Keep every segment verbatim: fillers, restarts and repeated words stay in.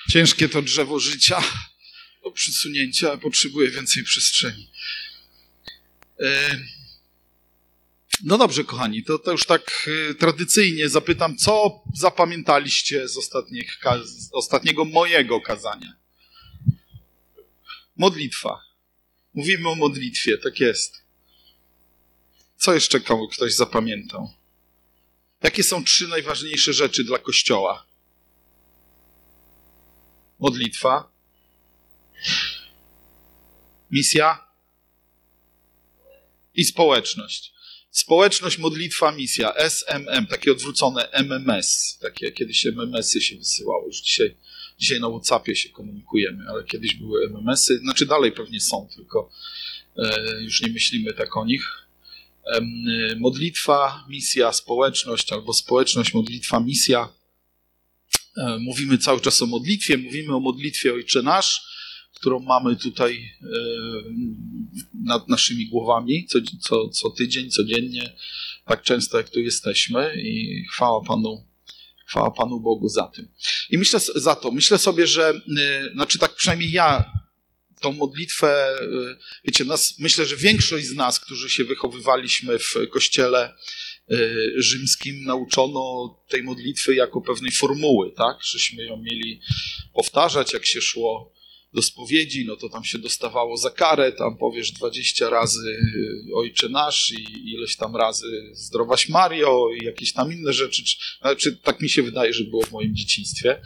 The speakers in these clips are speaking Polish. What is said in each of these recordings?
Ciężkie to drzewo życia do przysunięcia, potrzebuje więcej przestrzeni. No dobrze, kochani, to, to już tak tradycyjnie zapytam, co zapamiętaliście z, ostatnich, z ostatniego mojego kazania? Modlitwa. Mówimy o modlitwie, tak jest. Co jeszcze ktoś zapamiętał? Jakie są trzy najważniejsze rzeczy dla Kościoła? Modlitwa, misja i społeczność. Społeczność, modlitwa, misja. S M M, takie odwrócone M M S. Takie kiedyś M M S-y się wysyłało. Już dzisiaj, dzisiaj na WhatsAppie się komunikujemy, ale kiedyś były M M S-y. Znaczy dalej pewnie są, tylko e, już nie myślimy tak o nich. E, modlitwa, misja, społeczność, albo społeczność, modlitwa, misja. E, mówimy cały czas o modlitwie. Mówimy o modlitwie Ojcze Nasz, którą mamy tutaj e, nad naszymi głowami co, co, co tydzień, codziennie, tak często jak tu jesteśmy i chwała Panu, chwała Panu Bogu za tym. I myślę za to, myślę sobie, że, e, znaczy tak przynajmniej ja tą modlitwę, e, wiecie, nas, myślę, że większość z nas, którzy się wychowywaliśmy w kościele e, rzymskim, nauczono tej modlitwy jako pewnej formuły, tak, żeśmy ją mieli powtarzać, jak się szło do spowiedzi, no to tam się dostawało za karę, tam powiesz dwadzieścia razy Ojcze Nasz i ileś tam razy Zdrowaś Mario i jakieś tam inne rzeczy. Znaczy, tak mi się wydaje, że było w moim dzieciństwie.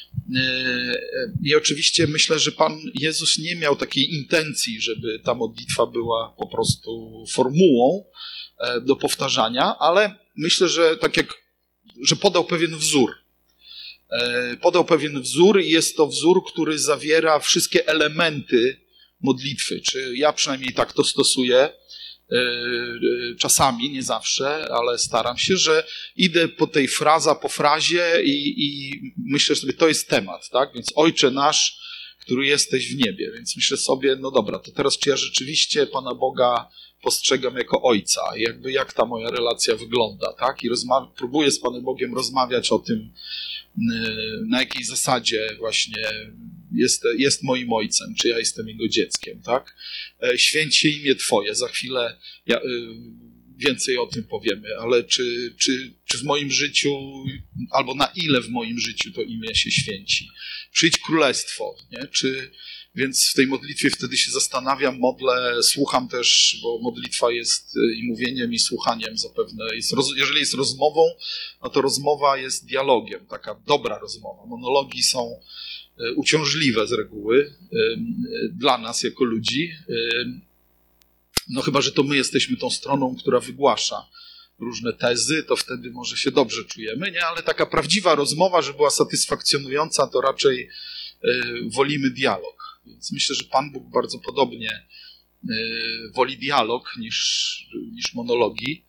I oczywiście myślę, że Pan Jezus nie miał takiej intencji, żeby ta modlitwa była po prostu formułą do powtarzania, ale myślę, że tak jak, że podał pewien wzór. Podał pewien wzór i jest to wzór, który zawiera wszystkie elementy modlitwy. Czy ja przynajmniej tak to stosuję, czasami, nie zawsze, ale staram się, że idę po tej fraza po frazie i, i myślę sobie, to jest temat, tak? Więc Ojcze Nasz, który jesteś w niebie. Więc myślę sobie, no dobra, to teraz czy ja rzeczywiście Pana Boga postrzegam jako Ojca? Jakby jak ta moja relacja wygląda, tak? I rozmawia, próbuję z Panem Bogiem rozmawiać o tym, na jakiej zasadzie właśnie jest, jest moim ojcem, czy ja jestem jego dzieckiem, tak? Święć się imię Twoje, za chwilę ja, więcej o tym powiemy, ale czy, czy, czy w moim życiu, albo na ile w moim życiu to imię się święci? Przyjdź królestwo, nie? Czy, więc w tej modlitwie wtedy się zastanawiam, modlę, słucham też, bo modlitwa jest i mówieniem, i słuchaniem zapewne. Jest roz, jeżeli jest rozmową, no to rozmowa jest dialogiem, taka dobra rozmowa. Monologi są uciążliwe z reguły dla nas jako ludzi. No chyba, że to my jesteśmy tą stroną, która wygłasza różne tezy, to wtedy może się dobrze czujemy, nie? Ale taka prawdziwa rozmowa, żeby była satysfakcjonująca, to raczej wolimy dialog. Więc myślę, że Pan Bóg bardzo podobnie woli dialog niż, niż monologi.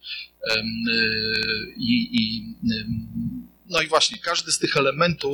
I, i, no i właśnie, każdy z tych elementów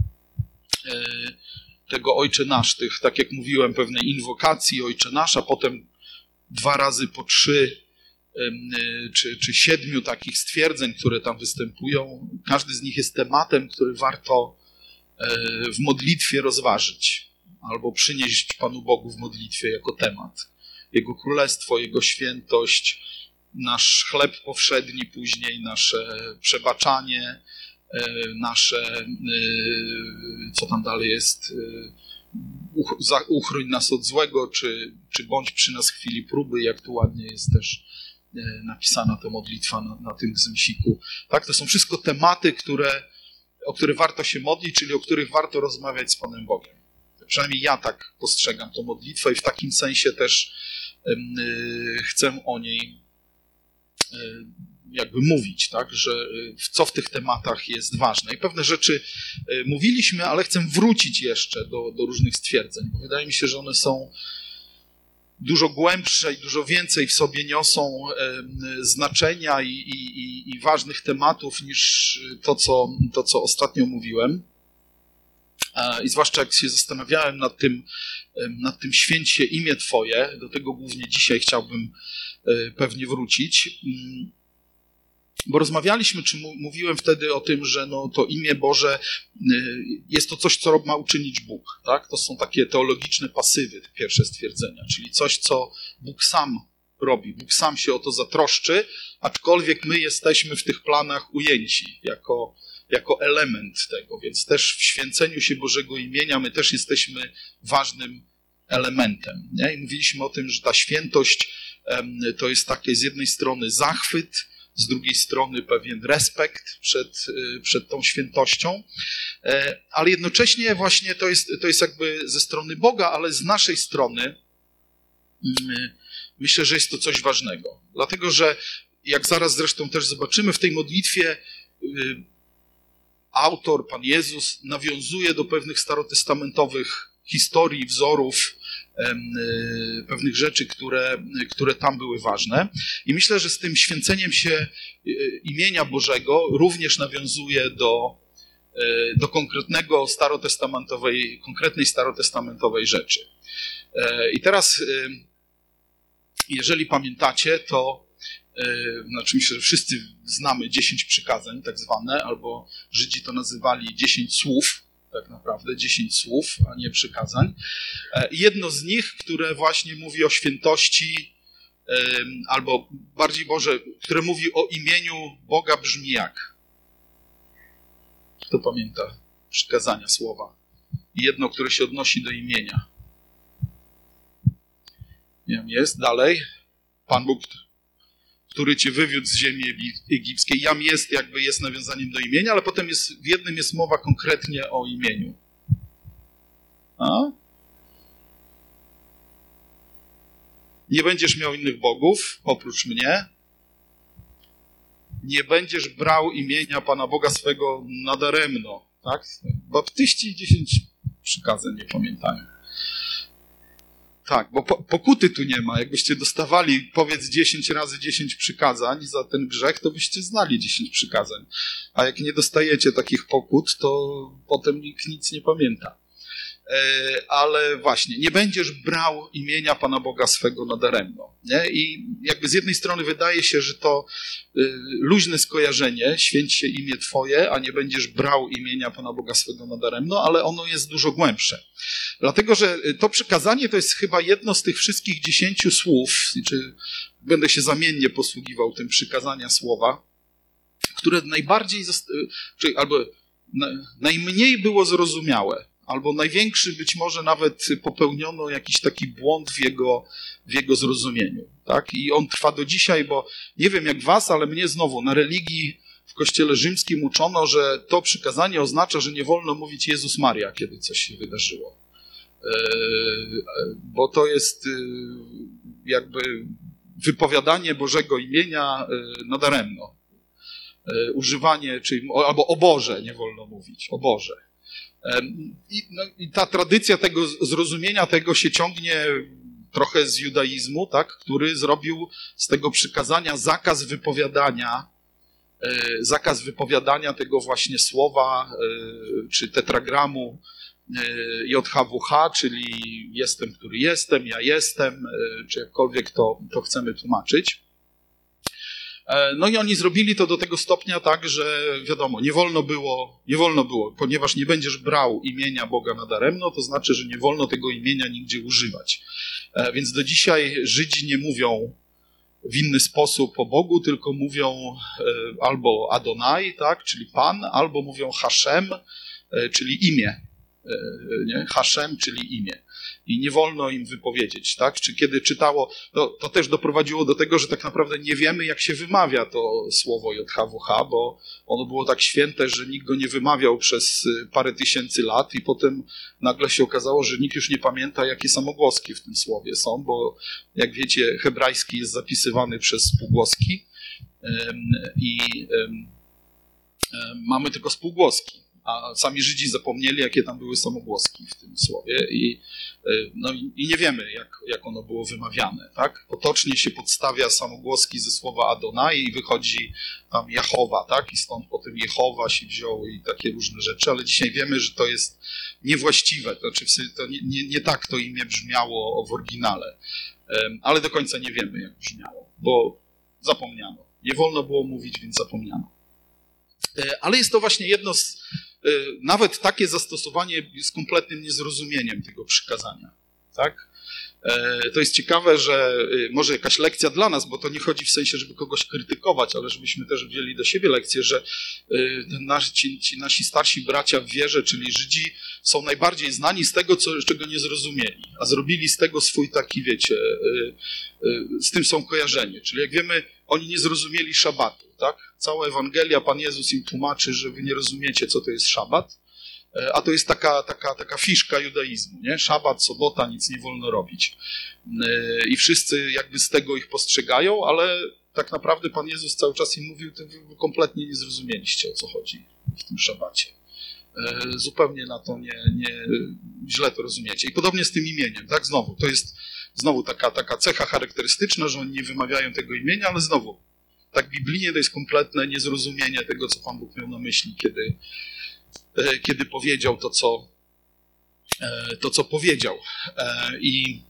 tego Ojcze Nasz, tych, tak jak mówiłem, pewnej inwokacji Ojcze Nasz, a potem dwa razy po trzy czy, czy siedmiu takich stwierdzeń, które tam występują, każdy z nich jest tematem, który warto w modlitwie rozważyć albo przynieść Panu Bogu w modlitwie jako temat. Jego królestwo, Jego świętość, nasz chleb powszedni później, nasze przebaczanie, nasze, co tam dalej jest, uchroń nas od złego, czy, czy bądź przy nas w chwili próby, jak tu ładnie jest też napisana ta modlitwa na, na tym zmsiku. Tak, to są wszystko tematy, które, o które warto się modlić, czyli o których warto rozmawiać z Panem Bogiem. Przynajmniej ja tak postrzegam tę modlitwę i w takim sensie też yy, chcę o niej yy, jakby mówić, tak, że yy, co w tych tematach jest ważne. I pewne rzeczy yy, mówiliśmy, ale chcę wrócić jeszcze do, do różnych stwierdzeń, bo wydaje mi się, że one są dużo głębsze i dużo więcej w sobie niosą yy, znaczenia i, i, i ważnych tematów niż to co, to, co ostatnio mówiłem. I zwłaszcza jak się zastanawiałem nad tym, nad tym święć się imię Twoje, do tego głównie dzisiaj chciałbym pewnie wrócić, bo rozmawialiśmy, czy mówiłem wtedy o tym, że no, to imię Boże jest to coś, co ma uczynić Bóg. Tak? To są takie teologiczne pasywy, te pierwsze stwierdzenia, czyli coś, co Bóg sam robi. Bóg sam się o to zatroszczy, aczkolwiek my jesteśmy w tych planach ujęci jako, jako element tego, więc też w święceniu się Bożego imienia my też jesteśmy ważnym elementem. Nie? I mówiliśmy o tym, że ta świętość to jest takie z jednej strony zachwyt, z drugiej strony pewien respekt przed, przed tą świętością, ale jednocześnie właśnie to jest, to jest jakby ze strony Boga, ale z naszej strony myślę, że jest to coś ważnego. Dlatego, że jak zaraz zresztą też zobaczymy w tej modlitwie, autor, Pan Jezus, nawiązuje do pewnych starotestamentowych historii, wzorów, pewnych rzeczy, które, które tam były ważne. I myślę, że z tym święceniem się imienia Bożego również nawiązuje do, do konkretnego starotestamentowej, konkretnej starotestamentowej rzeczy. I teraz, jeżeli pamiętacie, to znaczy myślę, że wszyscy znamy dziesięć przykazań, tak zwane, albo Żydzi to nazywali dziesięć słów, tak naprawdę, dziesięć słów, a nie przykazań. Jedno z nich, które właśnie mówi o świętości, albo bardziej Boże, które mówi o imieniu Boga, brzmi jak? Kto pamięta przykazania, słowa? I jedno, które się odnosi do imienia. Nie wiem, jest dalej. Pan Bóg, który cię wywiódł z ziemi egipskiej. Jam jest, jakby jest nawiązaniem do imienia, ale potem jest, w jednym jest mowa konkretnie o imieniu. A? Nie będziesz miał innych bogów oprócz mnie. Nie będziesz brał imienia Pana Boga swego nadaremno. Tak? Baptyści dziesięć przykazań nie pamiętają. Tak, bo po, pokuty tu nie ma. Jakbyście dostawali, powiedz dziesięć razy dziesięć przykazań za ten grzech, to byście znali dziesięć przykazań. A jak nie dostajecie takich pokut, to potem nikt nic nie pamięta. E, ale właśnie, nie będziesz brał imienia Pana Boga swego nadaremno. Nie? I jakby z jednej strony wydaje się, że to y, luźne skojarzenie, święć się imię Twoje, a nie będziesz brał imienia Pana Boga swego nadaremno, ale ono jest dużo głębsze. Dlatego, że to przykazanie to jest chyba jedno z tych wszystkich dziesięciu słów, czy będę się zamiennie posługiwał tym przykazania słowa, które najbardziej, czy, albo na, najmniej było zrozumiałe, albo największy być może nawet popełniono jakiś taki błąd w jego, w jego zrozumieniu. Tak? I on trwa do dzisiaj, bo nie wiem jak was, ale mnie znowu na religii w Kościele Rzymskim uczono, że to przykazanie oznacza, że nie wolno mówić Jezus Maria, kiedy coś się wydarzyło. Bo to jest jakby wypowiadanie Bożego imienia nadaremno. Używanie, czyli, albo o Boże nie wolno mówić, o Boże. I, no, i ta tradycja tego zrozumienia tego się ciągnie trochę z judaizmu, tak, który zrobił z tego przykazania zakaz wypowiadania, zakaz wypowiadania tego właśnie słowa, czy tetragramu J H W H, czyli jestem, który jestem, ja jestem, czy jakkolwiek to, to chcemy tłumaczyć. No i oni zrobili to do tego stopnia tak, że wiadomo, nie wolno było, nie wolno było, ponieważ nie będziesz brał imienia Boga nadaremno, to znaczy, że nie wolno tego imienia nigdzie używać. Więc do dzisiaj Żydzi nie mówią w inny sposób o Bogu, tylko mówią albo Adonai, tak, czyli Pan, albo mówią Hashem, czyli imię. Nie? Hashem, czyli imię. I nie wolno im wypowiedzieć, tak? Czy kiedy czytało, to, to też doprowadziło do tego, że tak naprawdę nie wiemy, jak się wymawia to słowo J H W H, bo ono było tak święte, że nikt go nie wymawiał przez parę tysięcy lat i potem nagle się okazało, że nikt już nie pamięta, jakie samogłoski w tym słowie są, bo jak wiecie, hebrajski jest zapisywany przez spółgłoski i mamy tylko spółgłoski. A sami Żydzi zapomnieli, jakie tam były samogłoski w tym słowie i, no, i nie wiemy, jak, jak ono było wymawiane. Tak? Potocznie się podstawia samogłoski ze słowa Adonai i wychodzi tam Jahowa, tak? I stąd potem Jehowa się wziął i takie różne rzeczy, ale dzisiaj wiemy, że to jest niewłaściwe, to znaczy to nie, nie, nie tak to imię brzmiało w oryginale, ale do końca nie wiemy, jak brzmiało, bo zapomniano. Nie wolno było mówić, więc zapomniano. Ale jest to właśnie jedno z... Nawet takie zastosowanie jest kompletnym niezrozumieniem tego przykazania. Tak? To jest ciekawe, że może jakaś lekcja dla nas, bo to nie chodzi w sensie, żeby kogoś krytykować, ale żebyśmy też wzięli do siebie lekcję, że nasi, ci, ci nasi starsi bracia w wierze, czyli Żydzi, są najbardziej znani z tego, co, czego nie zrozumieli, a zrobili z tego swój taki, wiecie, z tym są kojarzenie. Czyli jak wiemy, oni nie zrozumieli szabatu, tak? Cała Ewangelia, Pan Jezus im tłumaczy, że wy nie rozumiecie, co to jest szabat, a to jest taka, taka, taka fiszka judaizmu, nie? Szabat, sobota, nic nie wolno robić. I wszyscy jakby z tego ich postrzegają, ale tak naprawdę Pan Jezus cały czas im mówił, to wy kompletnie nie zrozumieliście, o co chodzi w tym szabacie. Zupełnie na to nie, nie źle to rozumiecie. I podobnie z tym imieniem, tak? Znowu, to jest znowu taka, taka cecha charakterystyczna, że oni nie wymawiają tego imienia, ale znowu, tak biblijnie to jest kompletne niezrozumienie tego, co Pan Bóg miał na myśli, kiedy kiedy powiedział to, co, to, co powiedział. I,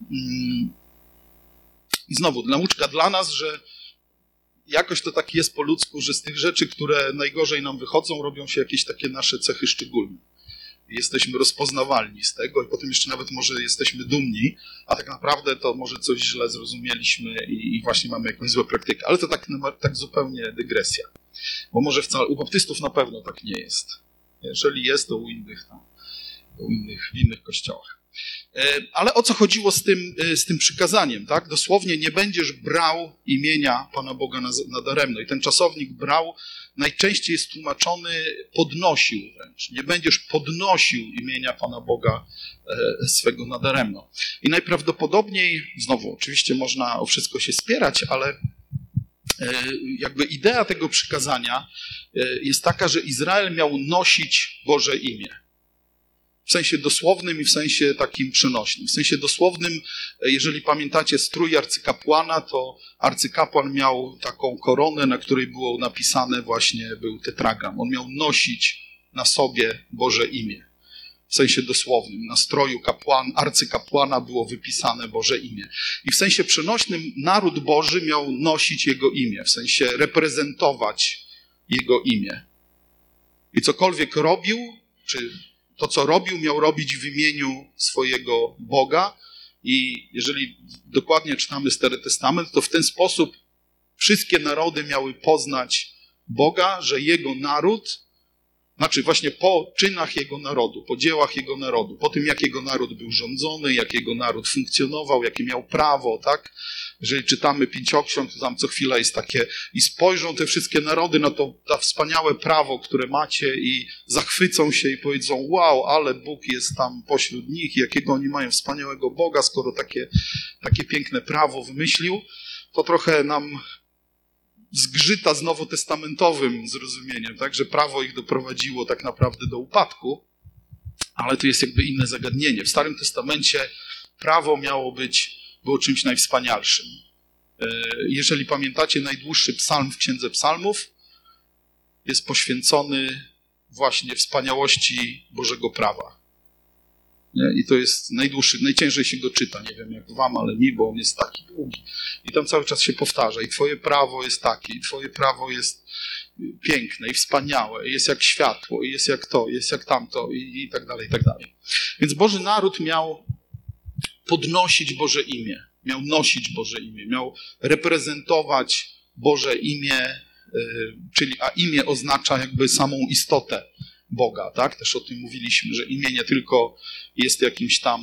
I znowu, nauczka dla nas, że jakoś to tak jest po ludzku, że z tych rzeczy, które najgorzej nam wychodzą, robią się jakieś takie nasze cechy szczególne. Jesteśmy rozpoznawalni z tego i potem jeszcze nawet może jesteśmy dumni, a tak naprawdę to może coś źle zrozumieliśmy i, i właśnie mamy jakąś złą praktykę. Ale to tak, tak zupełnie dygresja. Bo może wcale, u baptystów na pewno tak nie jest. Jeżeli jest, to u innych, tam, u innych w innych kościołach. Ale o co chodziło z tym, z tym przykazaniem, tak? Dosłownie nie będziesz brał imienia Pana Boga nadaremno. I ten czasownik brał najczęściej jest tłumaczony podnosił wręcz. Nie będziesz podnosił imienia Pana Boga swego nadaremno. I najprawdopodobniej, znowu oczywiście można o wszystko się spierać, ale jakby idea tego przykazania jest taka, że Izrael miał nosić Boże imię. W sensie dosłownym i w sensie takim przenośnym. W sensie dosłownym, jeżeli pamiętacie strój arcykapłana, to arcykapłan miał taką koronę, na której było napisane właśnie, był tetragram. On miał nosić na sobie Boże imię. W sensie dosłownym. Na stroju kapłan, arcykapłana było wypisane Boże imię. I w sensie przenośnym naród Boży miał nosić Jego imię. W sensie reprezentować Jego imię. I cokolwiek robił, czy to, co robił, miał robić w imieniu swojego Boga. I jeżeli dokładnie czytamy Stary Testament, to w ten sposób wszystkie narody miały poznać Boga, że Jego naród, znaczy właśnie po czynach Jego narodu, po dziełach Jego narodu, po tym, jak Jego naród był rządzony, jak Jego naród funkcjonował, jakie miał prawo, tak? Jeżeli czytamy Pięcioksiąg, to tam co chwila jest takie i spojrzą te wszystkie narody na to, to wspaniałe prawo, które macie i zachwycą się i powiedzą, wow, ale Bóg jest tam pośród nich i jakiego oni mają wspaniałego Boga, skoro takie, takie piękne prawo wymyślił, to trochę nam zgrzyta z nowotestamentowym zrozumieniem, tak, że prawo ich doprowadziło tak naprawdę do upadku, ale tu jest jakby inne zagadnienie. W Starym Testamencie prawo miało być, było czymś najwspanialszym. Jeżeli pamiętacie, najdłuższy psalm w Księdze Psalmów jest poświęcony właśnie wspaniałości Bożego prawa. Nie? I to jest najdłuższy, najciężej się go czyta, nie wiem jak wam, ale mi, bo on jest taki długi. I tam cały czas się powtarza. I twoje prawo jest takie, i twoje prawo jest piękne i wspaniałe, i jest jak światło, i jest jak to, i jest jak tamto, i, i tak dalej, i tak dalej. Więc Boży naród miał podnosić Boże imię, miał nosić Boże imię, miał reprezentować Boże imię, yy, czyli a imię oznacza jakby samą istotę Boga, tak? Też o tym mówiliśmy, że imię nie tylko jest jakimś tam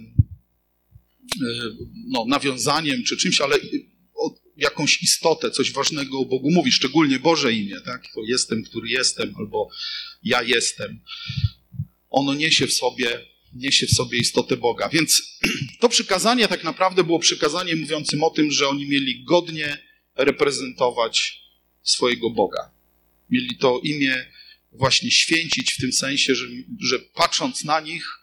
no, nawiązaniem czy czymś, ale jakąś istotę, coś ważnego o Bogu mówi, szczególnie Boże imię, tak? To jestem, który jestem, albo ja jestem. Ono niesie w sobie, niesie w sobie istotę Boga. Więc to przykazanie tak naprawdę było przykazaniem mówiącym o tym, że oni mieli godnie reprezentować swojego Boga. Mieli to imię właśnie święcić w tym sensie, że, że patrząc na nich,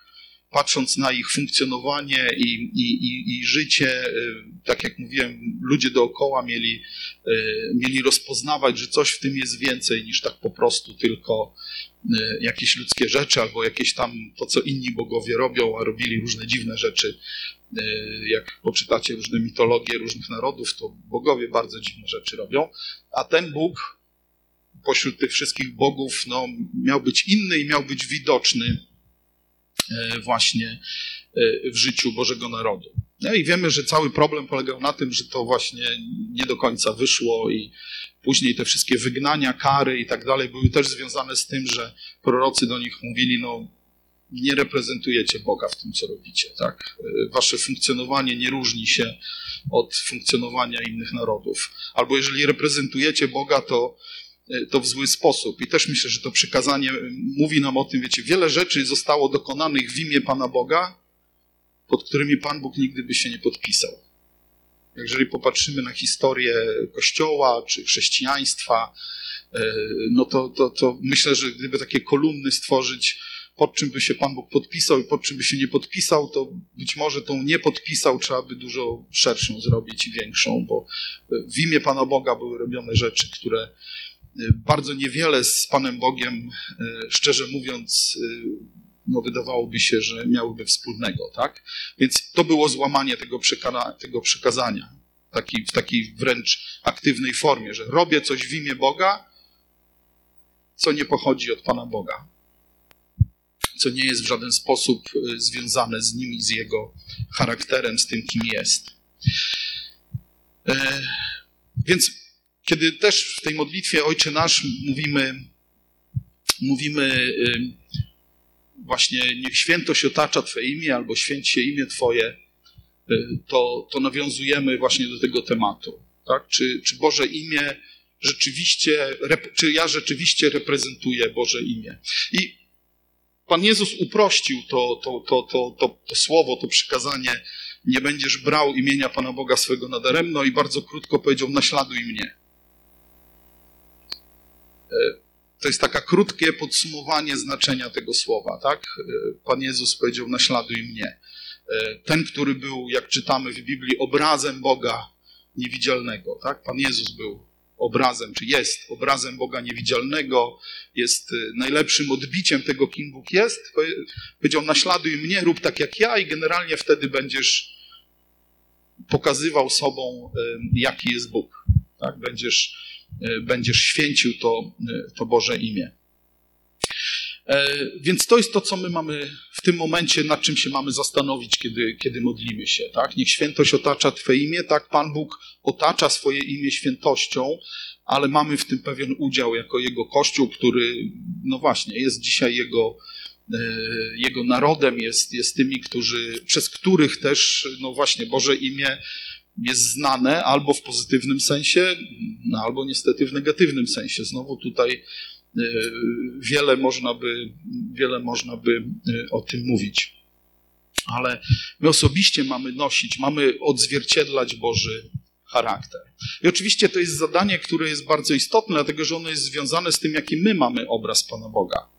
patrząc na ich funkcjonowanie i, i, i, i życie, tak jak mówiłem, ludzie dookoła mieli, mieli rozpoznawać, że coś w tym jest więcej niż tak po prostu tylko jakieś ludzkie rzeczy, albo jakieś tam to, co inni bogowie robią, a robili różne dziwne rzeczy. Jak poczytacie różne mitologie różnych narodów, to bogowie bardzo dziwne rzeczy robią, a ten Bóg pośród tych wszystkich bogów no, miał być inny i miał być widoczny właśnie w życiu Bożego Narodu. No i wiemy, że cały problem polegał na tym, że to właśnie nie do końca wyszło i później te wszystkie wygnania, kary i tak dalej były też związane z tym, że prorocy do nich mówili, no nie reprezentujecie Boga w tym, co robicie, tak? Wasze funkcjonowanie nie różni się od funkcjonowania innych narodów. Albo jeżeli reprezentujecie Boga, to to w zły sposób. I też myślę, że to przykazanie mówi nam o tym, wiecie, wiele rzeczy zostało dokonanych w imię Pana Boga, pod którymi Pan Bóg nigdy by się nie podpisał. Jeżeli popatrzymy na historię Kościoła czy chrześcijaństwa, no to, to, to myślę, że gdyby takie kolumny stworzyć, pod czym by się Pan Bóg podpisał i pod czym by się nie podpisał, to być może tą nie podpisał trzeba by dużo szerszą zrobić i większą, bo w imię Pana Boga były robione rzeczy, które bardzo niewiele z Panem Bogiem, szczerze mówiąc, no wydawałoby się, że miałyby wspólnego, tak? Więc to było złamanie tego, przeka- tego przekazania taki, w takiej wręcz aktywnej formie, że robię coś w imię Boga, co nie pochodzi od Pana Boga, co nie jest w żaden sposób związane z nim i z jego charakterem, z tym, kim jest. E, więc kiedy też w tej modlitwie Ojcze Nasz mówimy, mówimy właśnie niech świętość otacza Twoje imię albo święć się imię Twoje, to, to nawiązujemy właśnie do tego tematu. Tak? Czy, czy Boże imię rzeczywiście, czy ja rzeczywiście reprezentuję Boże imię? I Pan Jezus uprościł to, to, to, to, to, to słowo, to przykazanie, nie będziesz brał imienia Pana Boga swego nadaremno i bardzo krótko powiedział, naśladuj mnie. To jest takie krótkie podsumowanie znaczenia tego słowa, tak? Pan Jezus powiedział, naśladuj mnie. Ten, który był, jak czytamy w Biblii, obrazem Boga niewidzialnego, tak? Pan Jezus był obrazem, czy jest obrazem Boga niewidzialnego, jest najlepszym odbiciem tego, kim Bóg jest. Powiedział, naśladuj mnie, rób tak jak ja i generalnie wtedy będziesz pokazywał sobą, jaki jest Bóg. Tak? Będziesz będziesz święcił to, to Boże imię. Więc to jest to, co my mamy w tym momencie, nad czym się mamy zastanowić, kiedy, kiedy modlimy się. Tak? Niech świętość otacza Twoje imię, tak Pan Bóg otacza swoje imię świętością, ale mamy w tym pewien udział jako Jego Kościół, który, no właśnie, jest dzisiaj Jego, Jego narodem, jest, jest tymi, którzy, przez których też, no właśnie, Boże imię jest znane albo w pozytywnym sensie, no albo niestety w negatywnym sensie. Znowu tutaj wiele można by, wiele można by o tym mówić. Ale my osobiście mamy nosić, mamy odzwierciedlać Boży charakter. I oczywiście to jest zadanie, które jest bardzo istotne, dlatego że ono jest związane z tym, jaki my mamy obraz Pana Boga.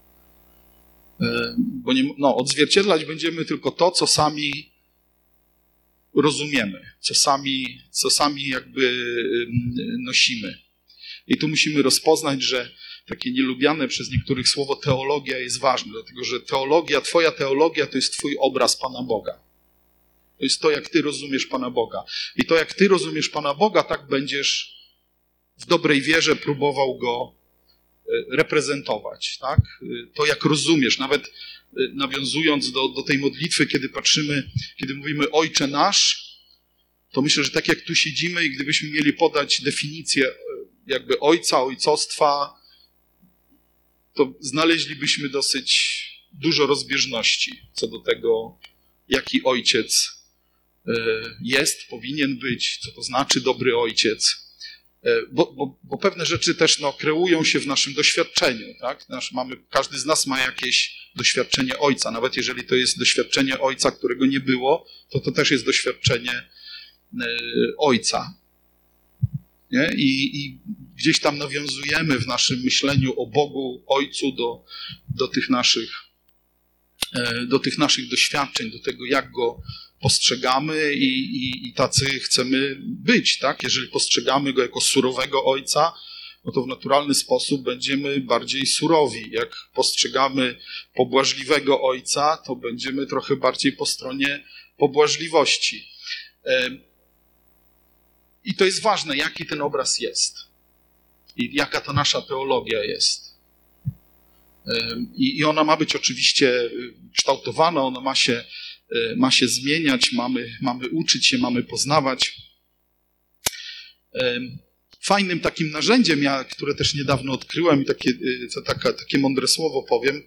Bo nie, no, odzwierciedlać będziemy tylko to, co sami rozumiemy, co sami, co sami jakby nosimy. I tu musimy rozpoznać, że takie nielubiane przez niektórych słowo teologia jest ważne, dlatego że teologia, twoja teologia to jest twój obraz Pana Boga. To jest to, jak ty rozumiesz Pana Boga. I to, jak ty rozumiesz Pana Boga, tak będziesz w dobrej wierze próbował Go reprezentować. Tak? To, jak rozumiesz, nawet nawiązując do, do tej modlitwy, kiedy patrzymy, kiedy mówimy Ojcze Nasz, to myślę, że tak jak tu siedzimy i gdybyśmy mieli podać definicję jakby Ojca, ojcostwa, to znaleźlibyśmy dosyć dużo rozbieżności co do tego, jaki ojciec jest, powinien być, co to znaczy dobry ojciec. Bo, bo, bo pewne rzeczy też no, kreują się w naszym doświadczeniu. Tak? Nasz, mamy, każdy z nas ma jakieś doświadczenie ojca. Nawet jeżeli to jest doświadczenie ojca, którego nie było, to to też jest doświadczenie y, ojca. Nie? I, I gdzieś tam nawiązujemy w naszym myśleniu o Bogu, Ojcu do, do tych naszych do tych naszych doświadczeń, do tego, jak go postrzegamy i, i, i tacy chcemy być, tak? Jeżeli postrzegamy go jako surowego ojca, no to w naturalny sposób będziemy bardziej surowi. Jak postrzegamy pobłażliwego ojca, to będziemy trochę bardziej po stronie pobłażliwości. I to jest ważne, jaki ten obraz jest i jaka ta nasza teologia jest. I ona ma być oczywiście kształtowana, ona ma się, ma się zmieniać, mamy, mamy uczyć się, mamy poznawać. Fajnym takim narzędziem, ja, które też niedawno odkryłem i takie, taka, takie mądre słowo powiem,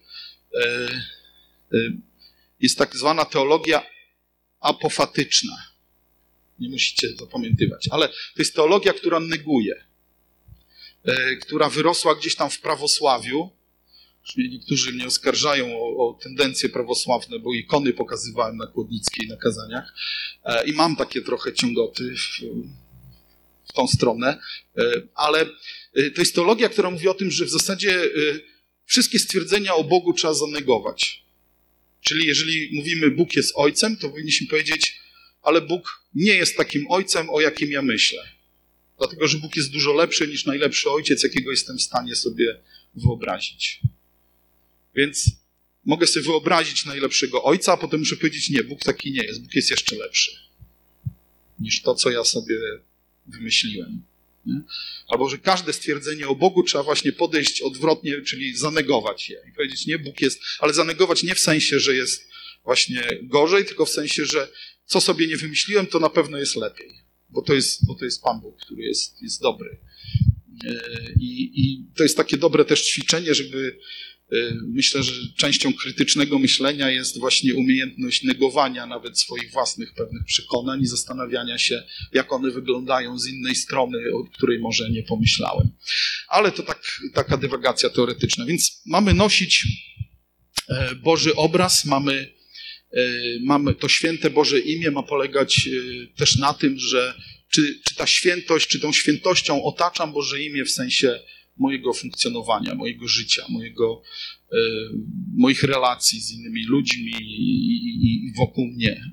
jest tak zwana teologia apofatyczna. Nie musicie zapamiętywać, ale to jest teologia, która neguje, która wyrosła gdzieś tam w prawosławiu. Niektórzy mnie oskarżają o, o tendencje prawosławne, bo ikony pokazywałem na Kłodnickiej na kazaniach i mam takie trochę ciągoty w, w tą stronę, ale to jest teologia, która mówi o tym, że w zasadzie wszystkie stwierdzenia o Bogu trzeba zanegować. Czyli jeżeli mówimy Bóg jest ojcem, to powinniśmy powiedzieć, ale Bóg nie jest takim ojcem, o jakim ja myślę. Dlatego, że Bóg jest dużo lepszy niż najlepszy ojciec, jakiego jestem w stanie sobie wyobrazić. Więc mogę sobie wyobrazić najlepszego ojca, a potem muszę powiedzieć, nie, Bóg taki nie jest. Bóg jest jeszcze lepszy niż to, co ja sobie wymyśliłem. Nie? Albo, że każde stwierdzenie o Bogu trzeba właśnie podejść odwrotnie, czyli zanegować je. I powiedzieć, nie, Bóg jest, ale zanegować nie w sensie, że jest właśnie gorzej, tylko w sensie, że co sobie nie wymyśliłem, to na pewno jest lepiej. Bo to jest, bo to jest Pan Bóg, który jest, jest dobry. I, I to jest takie dobre też ćwiczenie, żeby myślę, że częścią krytycznego myślenia jest właśnie umiejętność negowania nawet swoich własnych pewnych przekonań i zastanawiania się, jak one wyglądają z innej strony, o której może nie pomyślałem. Ale to tak, taka dywagacja teoretyczna. Więc mamy nosić Boży obraz, mamy, mamy to święte Boże imię, ma polegać też na tym, że czy, czy ta świętość, czy tą świętością otaczam Boże imię w sensie mojego funkcjonowania, mojego życia, mojego, e, moich relacji z innymi ludźmi i, i, i wokół mnie.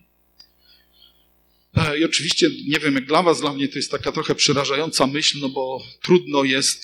E, I oczywiście, nie wiem jak dla was, dla mnie to jest taka trochę przerażająca myśl, no bo trudno jest,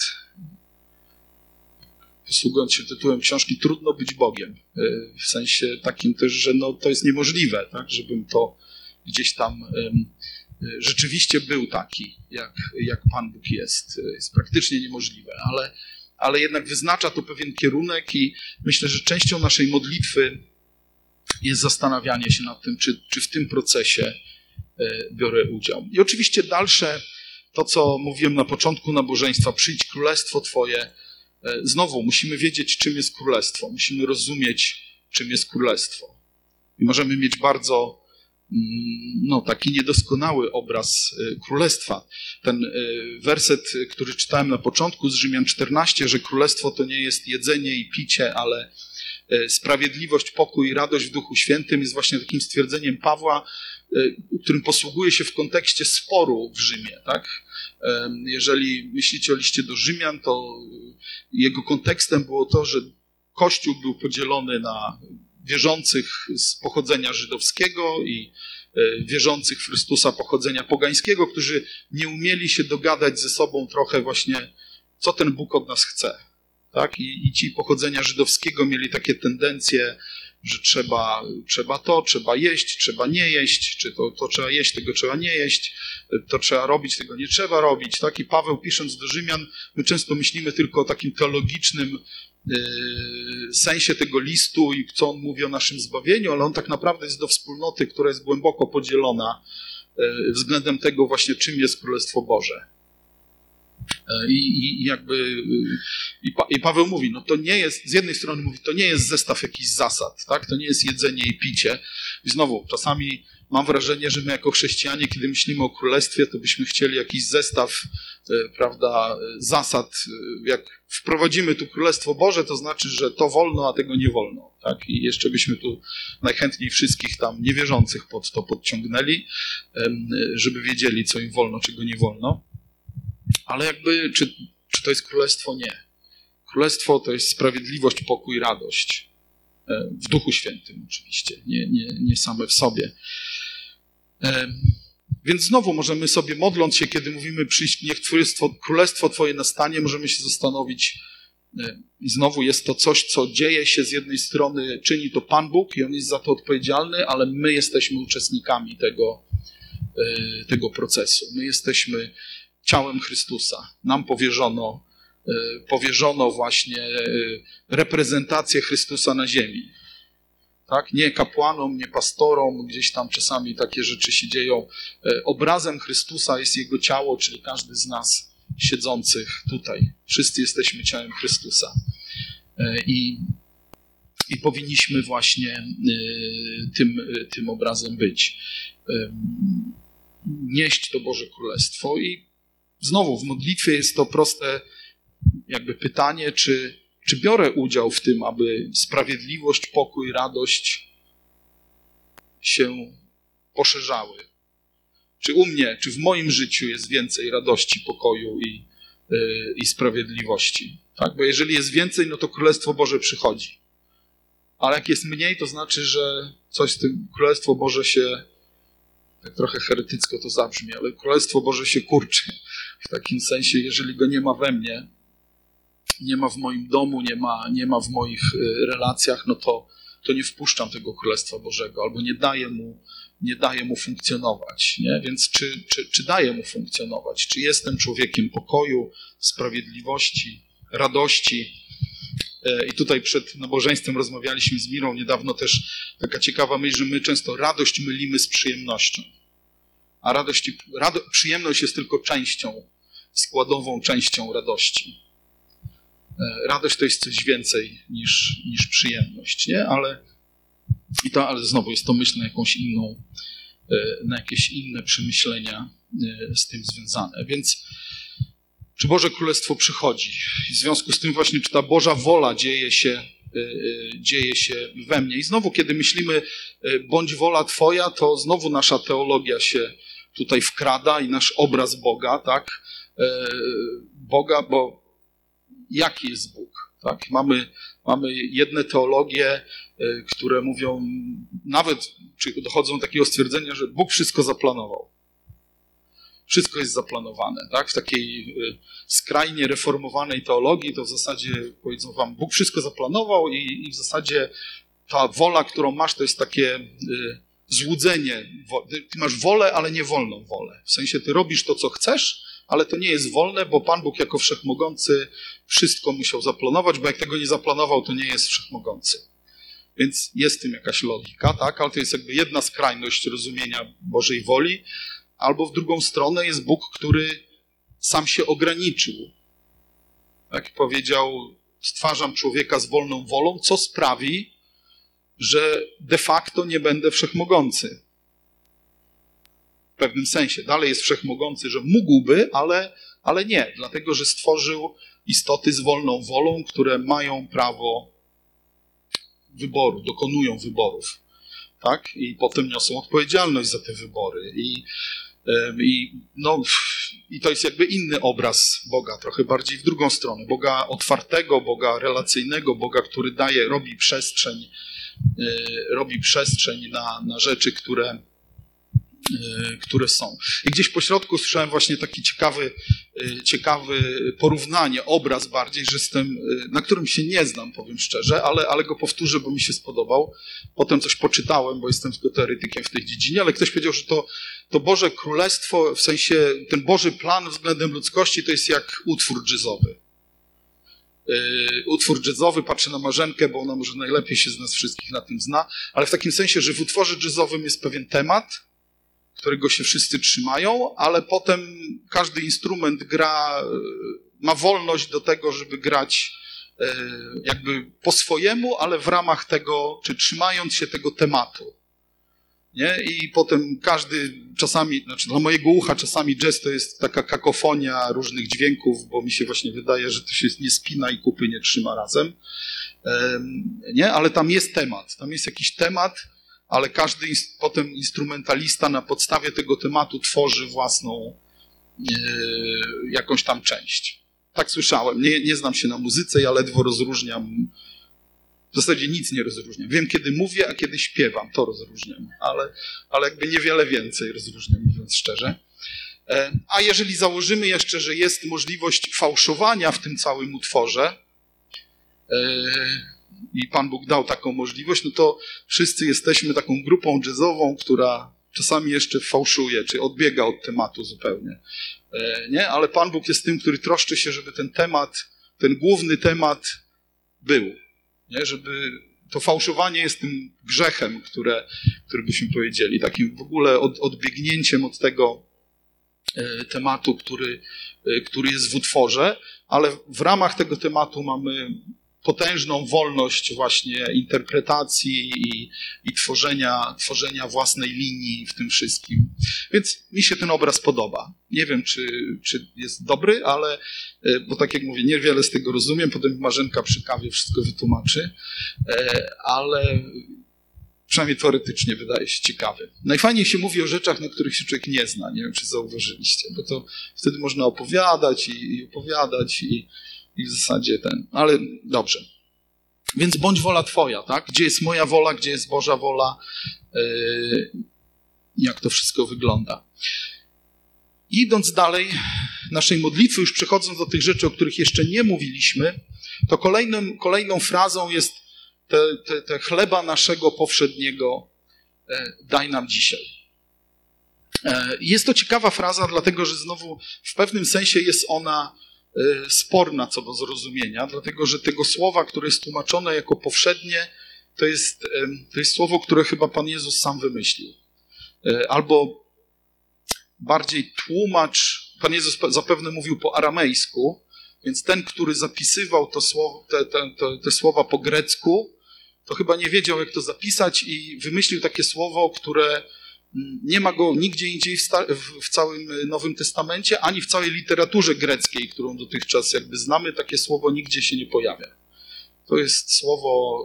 posługując się tytułem książki, trudno być Bogiem. E, w sensie takim też, że no, to jest niemożliwe, tak, żebym to gdzieś tam e, rzeczywiście był taki, jak, jak Pan Bóg jest. Jest praktycznie niemożliwe, ale, ale jednak wyznacza to pewien kierunek i myślę, że częścią naszej modlitwy jest zastanawianie się nad tym, czy, czy w tym procesie biorę udział. I oczywiście dalsze, to co mówiłem na początku nabożeństwa, przyjdź królestwo Twoje. Znowu musimy wiedzieć, czym jest królestwo. Musimy rozumieć, czym jest królestwo. I możemy mieć bardzo no, taki niedoskonały obraz królestwa. Ten werset, który czytałem na początku z Rzymian czternaście, że królestwo to nie jest jedzenie i picie, ale sprawiedliwość, pokój i radość w Duchu Świętym, jest właśnie takim stwierdzeniem Pawła, którym posługuje się w kontekście sporu w Rzymie. Tak? Jeżeli myślicie o liście do Rzymian, to jego kontekstem było to, że Kościół był podzielony na wierzących z pochodzenia żydowskiego i wierzących w Chrystusa pochodzenia pogańskiego, którzy nie umieli się dogadać ze sobą trochę właśnie, co ten Bóg od nas chce. Tak? I, i ci pochodzenia żydowskiego mieli takie tendencje, że trzeba, trzeba to, trzeba jeść, trzeba nie jeść, czy to, to trzeba jeść, tego trzeba nie jeść, to trzeba robić, tego nie trzeba robić. Tak? I Paweł, pisząc do Rzymian, my często myślimy tylko o takim teologicznym sensie tego listu i co on mówi o naszym zbawieniu, ale on tak naprawdę jest do wspólnoty, która jest głęboko podzielona względem tego właśnie, czym jest Królestwo Boże. I, i jakby i, pa, i Paweł mówi, no to nie jest, z jednej strony mówi, to nie jest zestaw jakichś zasad, tak? To nie jest jedzenie i picie. I znowu, czasami mam wrażenie, że my jako chrześcijanie, kiedy myślimy o królestwie, to byśmy chcieli jakiś zestaw, prawda, zasad. Jak wprowadzimy tu Królestwo Boże, to znaczy, że to wolno, a tego nie wolno. Tak? I jeszcze byśmy tu najchętniej wszystkich tam niewierzących pod to podciągnęli, żeby wiedzieli, co im wolno, czego nie wolno. Ale jakby, czy, czy to jest królestwo? Nie. Królestwo to jest sprawiedliwość, pokój, radość. w Duchu Świętym oczywiście, nie, nie, nie same w sobie. Więc znowu możemy sobie, modląc się, kiedy mówimy przyjść, niech królestwo, królestwo Twoje nastanie, możemy się zastanowić, i znowu jest to coś, co dzieje się z jednej strony, czyni to Pan Bóg i On jest za to odpowiedzialny, ale my jesteśmy uczestnikami tego, tego procesu. My jesteśmy ciałem Chrystusa. Nam powierzono, powierzono właśnie reprezentację Chrystusa na ziemi. Tak? Nie kapłanom, nie pastorom, gdzieś tam czasami takie rzeczy się dzieją. Obrazem Chrystusa jest Jego ciało, czyli każdy z nas siedzących tutaj. Wszyscy jesteśmy ciałem Chrystusa. I, i powinniśmy właśnie tym, tym obrazem być. Nieść to Boże Królestwo. I znowu w modlitwie jest to proste jakby pytanie, czy, czy biorę udział w tym, aby sprawiedliwość, pokój, radość się poszerzały. Czy u mnie, czy w moim życiu jest więcej radości, pokoju i, yy, i sprawiedliwości. Tak? Bo jeżeli jest więcej, no to Królestwo Boże przychodzi. Ale jak jest mniej, to znaczy, że coś z tym Królestwo Boże się, tak trochę heretycko to zabrzmi, ale Królestwo Boże się kurczy. W takim sensie, jeżeli go nie ma we mnie, nie ma w moim domu, nie ma, nie ma w moich relacjach, no to, to nie wpuszczam tego Królestwa Bożego, albo nie daję mu, nie daję mu funkcjonować. Nie? Więc czy, czy, czy daję mu funkcjonować? Czy jestem człowiekiem pokoju, sprawiedliwości, radości? I tutaj przed nabożeństwem rozmawialiśmy z Mirą niedawno też taka ciekawa myśl, że my często radość mylimy z przyjemnością. A radość, rado, przyjemność jest tylko częścią, składową częścią radości. Radość to jest coś więcej niż, niż przyjemność, nie? Ale, i to, ale znowu jest to myśl na jakąś inną, na jakieś inne przemyślenia z tym związane. Więc czy Boże Królestwo przychodzi? W związku z tym właśnie, czy ta Boża wola dzieje się, dzieje się we mnie? I znowu, kiedy myślimy, bądź wola Twoja, to znowu nasza teologia się tutaj wkrada i nasz obraz Boga, tak? Boga, bo jaki jest Bóg? Tak? Mamy, mamy jedne teologie, które mówią, nawet czy dochodzą do takiego stwierdzenia, że Bóg wszystko zaplanował. Wszystko jest zaplanowane. Tak? W takiej skrajnie reformowanej teologii to w zasadzie powiedzą wam, Bóg wszystko zaplanował i, i w zasadzie ta wola, którą masz, to jest takie y, złudzenie. Ty masz wolę, ale nie wolną wolę. W sensie ty robisz to, co chcesz, ale to nie jest wolne, bo Pan Bóg jako wszechmogący wszystko musiał zaplanować, bo jak tego nie zaplanował, to nie jest wszechmogący. Więc jest w tym jakaś logika, tak? Ale to jest jakby jedna skrajność rozumienia Bożej woli, albo w drugą stronę jest Bóg, który sam się ograniczył. Jak powiedział, stwarzam człowieka z wolną wolą, co sprawi, że de facto nie będę wszechmogący. W pewnym sensie. Dalej jest wszechmogący, że mógłby, ale, ale nie. Dlatego, że stworzył istoty z wolną wolą, które mają prawo wyboru, dokonują wyborów. Tak? I potem niosą odpowiedzialność za te wybory. I, i, no, i to jest jakby inny obraz Boga, trochę bardziej w drugą stronę. Boga otwartego, Boga relacyjnego, Boga, który daje, robi przestrzeń, robi przestrzeń na, na rzeczy, które które są. I gdzieś po środku słyszałem właśnie taki ciekawy, ciekawy porównanie, obraz bardziej, że jestem, na którym się nie znam, powiem szczerze, ale, ale go powtórzę, bo mi się spodobał. Potem coś poczytałem, bo jestem tylko teoretykiem w tej dziedzinie, ale ktoś powiedział, że to, to Boże Królestwo, w sensie ten Boży plan względem ludzkości to jest jak utwór jazzowy. Utwór jazzowy, patrzę na Marzenkę, bo ona może najlepiej się z nas wszystkich na tym zna, ale w takim sensie, że w utworze jazzowym jest pewien temat, którego się wszyscy trzymają, ale potem każdy instrument gra, ma wolność do tego, żeby grać jakby po swojemu, ale w ramach tego, czy trzymając się tego tematu. Nie? I potem każdy, czasami, znaczy dla mojego ucha czasami jazz to jest taka kakofonia różnych dźwięków, bo mi się właśnie wydaje, że to się nie spina i kupy nie trzyma razem. Nie? Ale tam jest temat, tam jest jakiś temat, ale każdy potem instrumentalista na podstawie tego tematu tworzy własną e, jakąś tam część. Tak słyszałem. Nie, nie znam się na muzyce, ja ledwo rozróżniam W zasadzie nic nie rozróżniam. Wiem, kiedy mówię, a kiedy śpiewam, to rozróżniam, ale, ale jakby niewiele więcej rozróżniam, mówiąc szczerze. A jeżeli założymy jeszcze, że jest możliwość fałszowania w tym całym utworze i Pan Bóg dał taką możliwość, no to wszyscy jesteśmy taką grupą jazzową, która czasami jeszcze fałszuje, czy odbiega od tematu zupełnie. Nie? Ale Pan Bóg jest tym, który troszczy się, żeby ten temat, ten główny temat był. Nie? Żeby to fałszowanie jest tym grzechem, które, który byśmy powiedzieli, takim w ogóle od, odbiegnięciem od tego tematu, który, który jest w utworze, ale w ramach tego tematu mamy potężną wolność właśnie interpretacji i, i tworzenia, tworzenia własnej linii w tym wszystkim. Więc mi się ten obraz podoba. Nie wiem, czy, czy jest dobry, ale, bo tak jak mówię, niewiele z tego rozumiem, potem Marzenka przy kawie wszystko wytłumaczy, ale przynajmniej teoretycznie wydaje się ciekawy. Najfajniej się mówi o rzeczach, na których się człowiek nie zna. Nie wiem, czy zauważyliście, bo to wtedy można opowiadać i, i opowiadać i, i w zasadzie ten... Ale dobrze. Więc bądź wola Twoja, tak? Gdzie jest moja wola, gdzie jest Boża wola, yy, jak to wszystko wygląda. Idąc dalej naszej modlitwy, już przechodząc do tych rzeczy, o których jeszcze nie mówiliśmy, to kolejnym, kolejną frazą jest Te, te, te chleba naszego powszedniego e, daj nam dzisiaj. E, jest to ciekawa fraza, dlatego że znowu w pewnym sensie jest ona e, sporna co do zrozumienia, dlatego że tego słowa, które jest tłumaczone jako powszednie, to jest, e, to jest słowo, które chyba Pan Jezus sam wymyślił. E, albo bardziej tłumacz, Pan Jezus zapewne mówił po aramejsku, więc ten, który zapisywał to słowo, te, te, te, te słowa po grecku, to chyba nie wiedział, jak to zapisać i wymyślił takie słowo, które nie ma go nigdzie indziej w, sta- w całym Nowym Testamencie, ani w całej literaturze greckiej, którą dotychczas jakby znamy, takie słowo nigdzie się nie pojawia. To jest słowo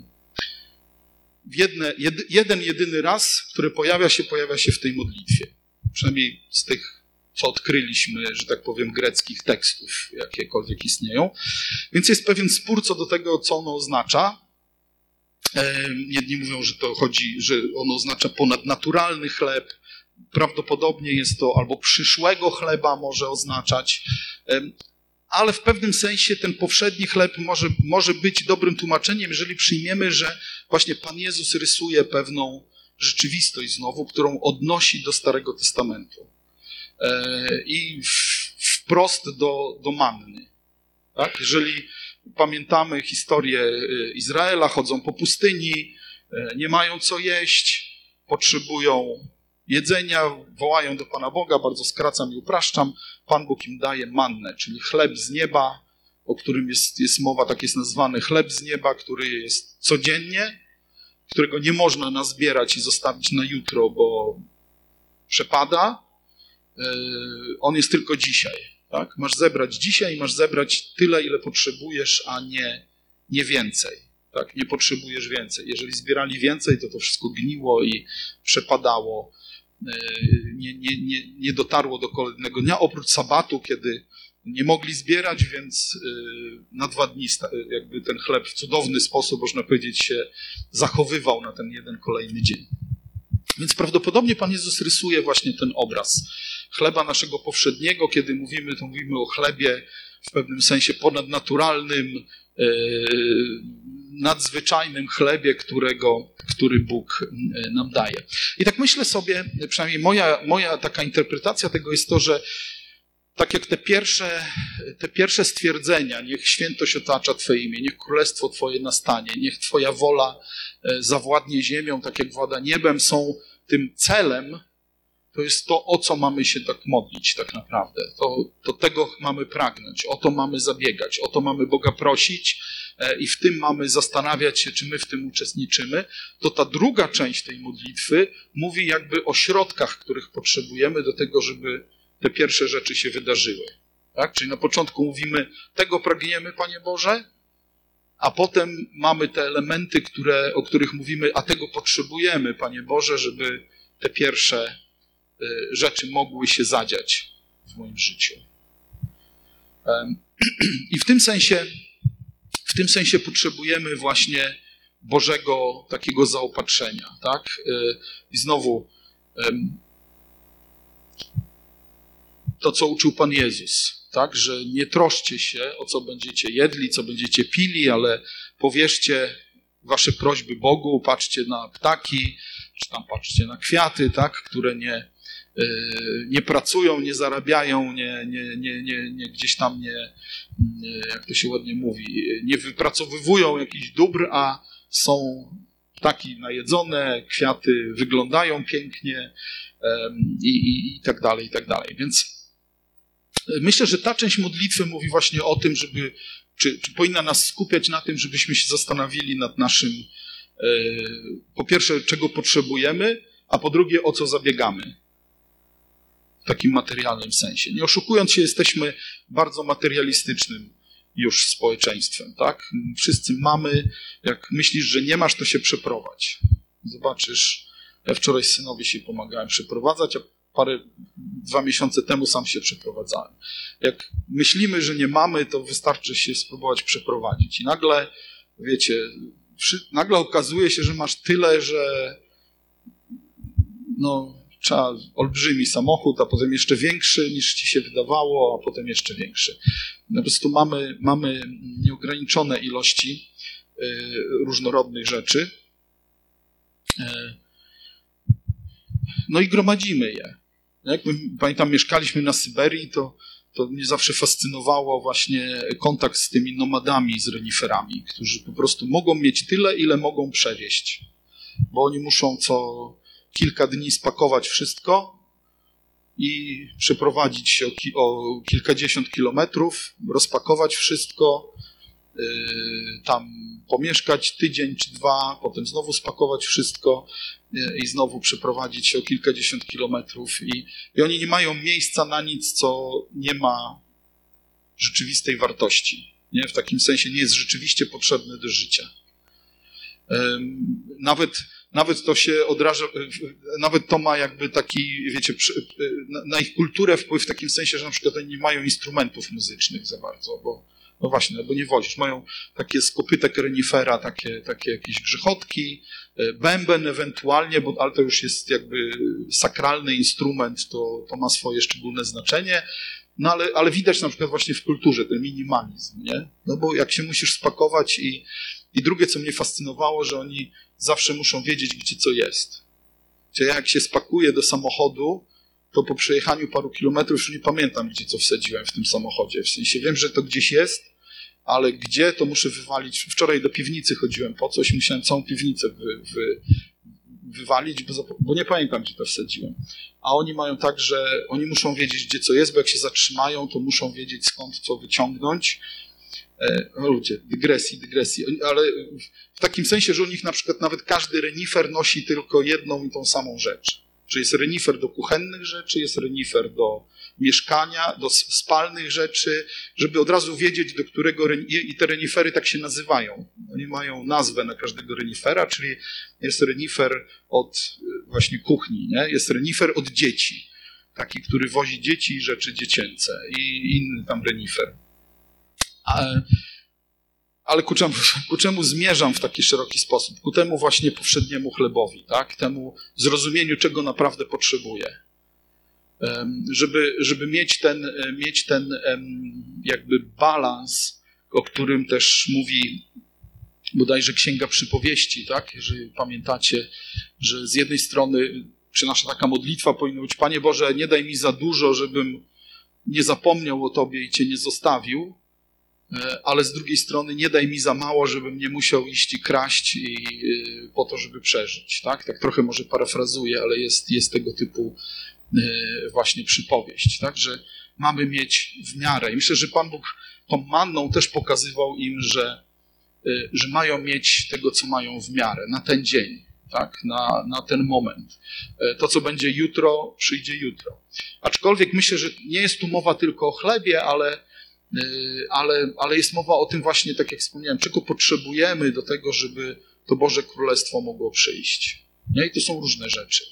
jedne, jed, jeden, jedyny raz, które pojawia się, pojawia się w tej modlitwie. Przynajmniej z tych, co odkryliśmy, że tak powiem, greckich tekstów, jakiekolwiek istnieją. Więc jest pewien spór co do tego, co ono oznacza. Jedni mówią, że to chodzi, że ono oznacza ponadnaturalny chleb. Prawdopodobnie jest to albo przyszłego chleba może oznaczać. Ale w pewnym sensie ten powszedni chleb może, może być dobrym tłumaczeniem, jeżeli przyjmiemy, że właśnie Pan Jezus rysuje pewną rzeczywistość znowu, którą odnosi do Starego Testamentu. I wprost do, do manny. Tak? Jeżeli pamiętamy historię Izraela, chodzą po pustyni, nie mają co jeść, potrzebują jedzenia, wołają do Pana Boga, bardzo skracam i upraszczam, Pan Bóg im daje mannę, czyli chleb z nieba, o którym jest, jest mowa, tak jest nazwany chleb z nieba, który jest codziennie, którego nie można nazbierać i zostawić na jutro, bo przepada. On jest tylko dzisiaj. Tak? Masz zebrać dzisiaj, masz zebrać tyle, ile potrzebujesz, a nie, nie więcej. Tak? Nie potrzebujesz więcej. Jeżeli zbierali więcej, to to wszystko gniło i przepadało. Nie, nie, nie, nie dotarło do kolejnego dnia, oprócz sabatu, kiedy nie mogli zbierać, więc na dwa dni jakby ten chleb w cudowny sposób, można powiedzieć, się zachowywał na ten jeden kolejny dzień. Więc prawdopodobnie Pan Jezus rysuje właśnie ten obraz chleba naszego powszedniego. Kiedy mówimy, to mówimy o chlebie w pewnym sensie ponadnaturalnym, nadzwyczajnym chlebie, którego, który Bóg nam daje. I tak myślę sobie, przynajmniej moja, moja taka interpretacja tego jest to, że tak jak te pierwsze, te pierwsze stwierdzenia, niech świętość otacza Twoje imię, niech królestwo Twoje nastanie, niech Twoja wola zawładnie ziemią, tak jak włada niebem, są tym celem, to jest to, o co mamy się tak modlić tak naprawdę. To, to tego mamy pragnąć, o to mamy zabiegać, o to mamy Boga prosić i w tym mamy zastanawiać się, czy my w tym uczestniczymy. To ta druga część tej modlitwy mówi jakby o środkach, których potrzebujemy do tego, żeby te pierwsze rzeczy się wydarzyły. Tak? Czyli na początku mówimy, tego pragniemy, Panie Boże, a potem mamy te elementy, które, o których mówimy, a tego potrzebujemy, Panie Boże, żeby te pierwsze rzeczy mogły się zadziać w moim życiu. I w tym sensie, w tym sensie potrzebujemy właśnie Bożego takiego zaopatrzenia, tak? I znowu to, co uczył Pan Jezus, tak? Że nie troszcie się, o co będziecie jedli, co będziecie pili, ale powierzcie wasze prośby Bogu, patrzcie na ptaki, czy tam patrzcie na kwiaty, tak? Które nie, nie pracują, nie zarabiają, nie, nie, nie, nie, nie gdzieś tam nie, nie, jak to się ładnie mówi, nie wypracowywują jakichś dóbr, a są ptaki najedzone, kwiaty wyglądają pięknie i, i, i tak dalej, i tak dalej. Więc myślę, że ta część modlitwy mówi właśnie o tym, żeby, czy, czy powinna nas skupiać na tym, żebyśmy się zastanowili nad naszym, e, po pierwsze, czego potrzebujemy, a po drugie, o co zabiegamy. W takim materialnym sensie. Nie oszukując się, jesteśmy bardzo materialistycznym już społeczeństwem, tak? Wszyscy mamy, jak myślisz, że nie masz, to się przeprowadź. Zobaczysz, ja wczoraj synowi się pomagałem przeprowadzać, a parę, dwa miesiące temu sam się przeprowadzałem. Jak myślimy, że nie mamy, to wystarczy się spróbować przeprowadzić. I nagle, wiecie, nagle okazuje się, że masz tyle, że no, trzeba olbrzymi samochód, a potem jeszcze większy niż ci się wydawało, a potem jeszcze większy. Po prostu mamy, mamy nieograniczone ilości y, różnorodnych rzeczy. Y, no i gromadzimy je. Jak my, pamiętam, mieszkaliśmy na Syberii, to, to mnie zawsze fascynowało właśnie kontakt z tymi nomadami, z reniferami, którzy po prostu mogą mieć tyle, ile mogą przewieźć. Bo oni muszą co kilka dni spakować wszystko i przeprowadzić się o, ki- o kilkadziesiąt kilometrów, rozpakować wszystko, yy, tam pomieszkać tydzień czy dwa, potem znowu spakować wszystko yy, i znowu przeprowadzić się o kilkadziesiąt kilometrów. I, I oni nie mają miejsca na nic, co nie ma rzeczywistej wartości. Nie? W takim sensie nie jest rzeczywiście potrzebne do życia. Yy, nawet Nawet to się odraża, nawet to ma jakby taki, wiecie, na ich kulturę wpływ w takim sensie, że na przykład oni nie mają instrumentów muzycznych za bardzo, bo no właśnie, no bo nie wozisz. Mają takie z kopytek renifera, takie, takie jakieś grzechotki, bęben ewentualnie, bo, ale to już jest jakby sakralny instrument, to, to ma swoje szczególne znaczenie. No ale, ale widać na przykład właśnie w kulturze ten minimalizm, nie? No bo jak się musisz spakować i, i drugie, co mnie fascynowało, że oni zawsze muszą wiedzieć, gdzie co jest. Czyli jak się spakuję do samochodu, to po przejechaniu paru kilometrów już nie pamiętam, gdzie co wsadziłem w tym samochodzie. W sensie wiem, że to gdzieś jest, ale gdzie, to muszę wywalić. Wczoraj do piwnicy chodziłem po coś, musiałem całą piwnicę wy, wy, wywalić, bo, bo nie pamiętam, gdzie to wsadziłem. A oni mają tak, że oni muszą wiedzieć, gdzie co jest, bo jak się zatrzymają, to muszą wiedzieć, skąd co wyciągnąć. No ludzie, dygresji, dygresji, ale w takim sensie, że u nich na przykład nawet każdy renifer nosi tylko jedną i tą samą rzecz. Czy jest renifer do kuchennych rzeczy, jest renifer do mieszkania, do spalnych rzeczy, żeby od razu wiedzieć, do którego reniferu, i te renifery tak się nazywają. Oni mają nazwę na każdego renifera, czyli jest renifer od właśnie kuchni, nie? Jest renifer od dzieci, taki, który wozi dzieci i rzeczy dziecięce i inny tam renifer. Ale ku czemu, ku czemu zmierzam w taki szeroki sposób? Ku temu właśnie powszedniemu chlebowi, tak? Temu zrozumieniu, czego naprawdę potrzebuję. Żeby, żeby mieć ten, mieć ten jakby balans, o którym też mówi bodajże Księga Przypowieści, tak? Jeżeli pamiętacie, że z jednej strony, czy nasza taka modlitwa powinna być: Panie Boże, nie daj mi za dużo, żebym nie zapomniał o Tobie i Cię nie zostawił, ale z drugiej strony nie daj mi za mało, żebym nie musiał iść i kraść i, y, po to, żeby przeżyć. Tak, tak trochę może parafrazuję, ale jest, jest tego typu y, właśnie przypowieść, tak? Że mamy mieć w miarę. I myślę, że Pan Bóg tą manną też pokazywał im, że, y, że mają mieć tego, co mają w miarę, na ten dzień, tak? na, na ten moment. Y, to, co będzie jutro, przyjdzie jutro. Aczkolwiek myślę, że nie jest tu mowa tylko o chlebie, ale Ale, ale jest mowa o tym właśnie, tak jak wspomniałem, czego potrzebujemy do tego, żeby to Boże Królestwo mogło przyjść. Nie? I to są różne rzeczy.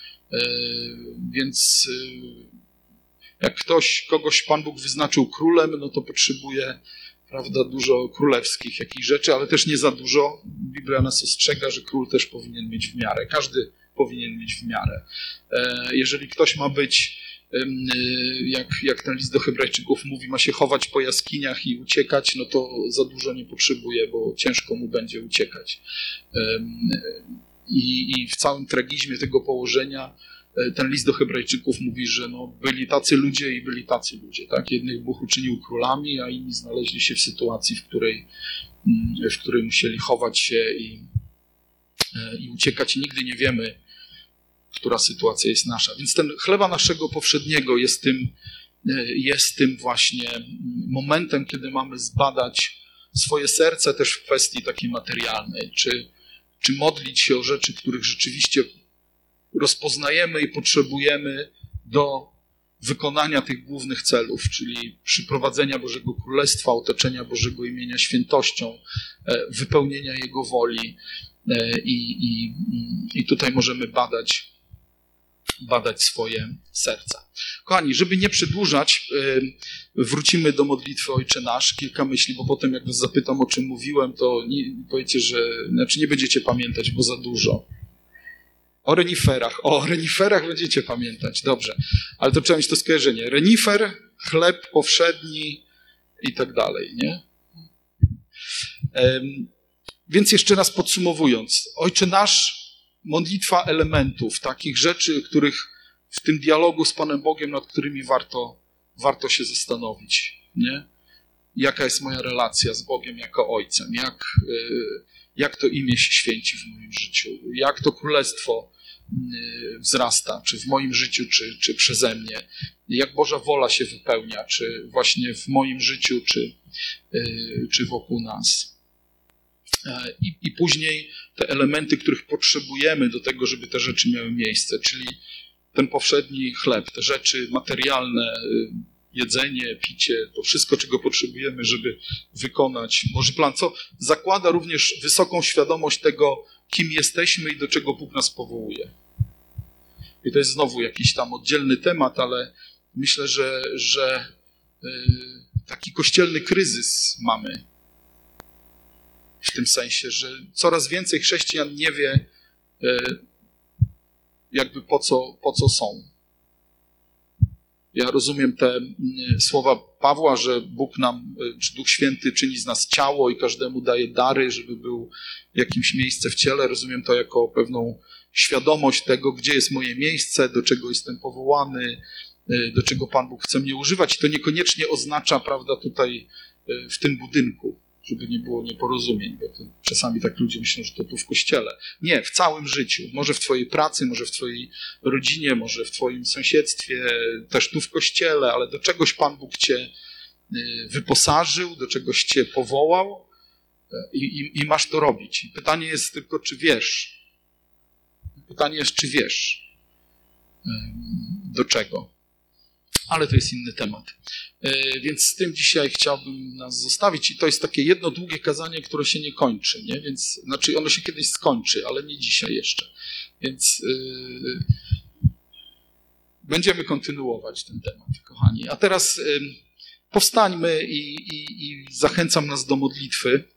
Więc jak ktoś, kogoś Pan Bóg wyznaczył królem, no to potrzebuje, prawda, dużo królewskich jakichś rzeczy, ale też nie za dużo. Biblia nas ostrzega, że król też powinien mieć w miarę. Każdy powinien mieć w miarę. Jeżeli ktoś ma być, jak, jak ten list do Hebrajczyków mówi, ma się chować po jaskiniach i uciekać, no to za dużo nie potrzebuje, bo ciężko mu będzie uciekać. I, i w całym tragizmie tego położenia ten list do Hebrajczyków mówi, że no, byli tacy ludzie i byli tacy ludzie. Tak? Jednych Bóg uczynił królami, a inni znaleźli się w sytuacji, w której, w której musieli chować się i, i uciekać. I nigdy nie wiemy, która sytuacja jest nasza. Więc ten chleba naszego powszedniego jest tym, jest tym właśnie momentem, kiedy mamy zbadać swoje serce też w kwestii takiej materialnej. Czy, czy modlić się o rzeczy, których rzeczywiście rozpoznajemy i potrzebujemy do wykonania tych głównych celów, czyli przyprowadzenia Bożego Królestwa, otoczenia Bożego imienia świętością, wypełnienia Jego woli. I, i, i tutaj możemy badać, badać swoje serca. Kochani, żeby nie przedłużać, wrócimy do modlitwy Ojcze Nasz. Kilka myśli, bo potem jak was zapytam, o czym mówiłem, to nie, powiecie, że znaczy nie będziecie pamiętać, bo za dużo. O reniferach. O reniferach będziecie pamiętać. Dobrze. Ale to trzeba mieć to skojarzenie. Renifer, chleb powszedni i tak dalej, nie? Um, więc jeszcze raz podsumowując. Ojcze Nasz, modlitwa elementów, takich rzeczy, których w tym dialogu z Panem Bogiem, nad którymi warto, warto się zastanowić, nie? Jaka jest moja relacja z Bogiem jako Ojcem? Jak, jak to imię się święci w moim życiu? Jak to królestwo wzrasta, czy w moim życiu, czy, czy przeze mnie? Jak Boża wola się wypełnia, czy właśnie w moim życiu, czy, czy wokół nas? I, I później te elementy, których potrzebujemy do tego, żeby te rzeczy miały miejsce, czyli ten powszedni chleb, te rzeczy materialne, jedzenie, picie, to wszystko, czego potrzebujemy, żeby wykonać Boży plan, co zakłada również wysoką świadomość tego, kim jesteśmy i do czego Bóg nas powołuje. I to jest znowu jakiś tam oddzielny temat, ale myślę, że, że taki kościelny kryzys mamy w tym sensie, że coraz więcej chrześcijan nie wie, jakby po co, po co są. Ja rozumiem te słowa Pawła, że Bóg nam, czy Duch Święty czyni z nas ciało i każdemu daje dary, żeby był jakimś miejsce w ciele. Rozumiem to jako pewną świadomość tego, gdzie jest moje miejsce, do czego jestem powołany, do czego Pan Bóg chce mnie używać. I to niekoniecznie oznacza, prawda, tutaj w tym budynku, żeby nie było nieporozumień, bo to czasami tak ludzie myślą, że to tu w kościele. Nie, w całym życiu. Może w twojej pracy, może w twojej rodzinie, może w twoim sąsiedztwie, też tu w kościele, ale do czegoś Pan Bóg cię wyposażył, do czegoś cię powołał i, i, i masz to robić. I pytanie jest tylko, czy wiesz. Pytanie jest, czy wiesz do czego. Ale to jest inny temat. Więc z tym dzisiaj chciałbym nas zostawić i to jest takie jedno długie kazanie, które się nie kończy, nie? Więc, znaczy ono się kiedyś skończy, ale nie dzisiaj jeszcze. Więc yy, będziemy kontynuować ten temat, kochani. A teraz yy, powstańmy i, i, i zachęcam nas do modlitwy.